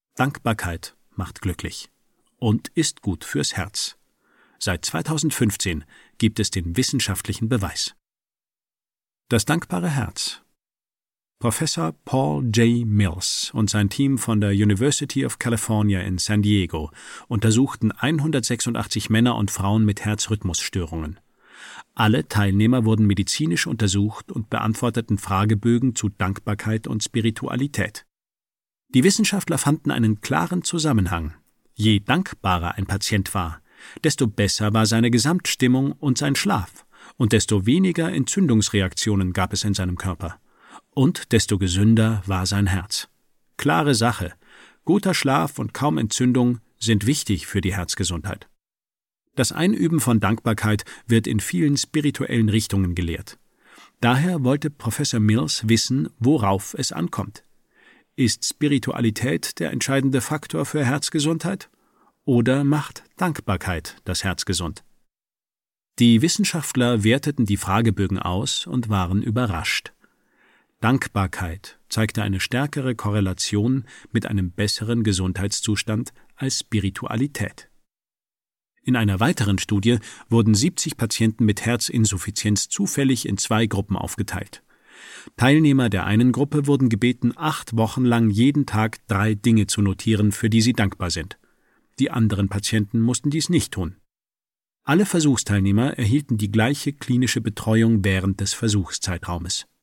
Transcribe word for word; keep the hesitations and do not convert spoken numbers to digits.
Dankbarkeit macht glücklich und ist gut fürs Herz. Seit zweitausendfünfzehn gibt es den wissenschaftlichen Beweis. Das dankbare Herz. Professor Paul J. Mills und sein Team von der University of California in San Diego untersuchten hundertsechsundachtzig Männer und Frauen mit Herzrhythmusstörungen. Alle Teilnehmer wurden medizinisch untersucht und beantworteten Fragebögen zu Dankbarkeit und Spiritualität. Die Wissenschaftler fanden einen klaren Zusammenhang. Je dankbarer ein Patient war, desto besser war seine Gesamtstimmung und sein Schlaf, und desto weniger Entzündungsreaktionen gab es in seinem Körper. Und desto gesünder war sein Herz. Klare Sache, guter Schlaf und kaum Entzündung sind wichtig für die Herzgesundheit. Das Einüben von Dankbarkeit wird in vielen spirituellen Richtungen gelehrt. Daher wollte Professor Mills wissen, worauf es ankommt. Ist Spiritualität der entscheidende Faktor für Herzgesundheit? Oder macht Dankbarkeit das Herz gesund? Die Wissenschaftler werteten die Fragebögen aus und waren überrascht. Dankbarkeit zeigte eine stärkere Korrelation mit einem besseren Gesundheitszustand als Spiritualität. In einer weiteren Studie wurden siebzig Patienten mit Herzinsuffizienz zufällig in zwei Gruppen aufgeteilt. Teilnehmer der einen Gruppe wurden gebeten, acht Wochen lang jeden Tag drei Dinge zu notieren, für die sie dankbar sind. Die anderen Patienten mussten dies nicht tun. Alle Versuchsteilnehmer erhielten die gleiche klinische Betreuung während des Versuchszeitraumes.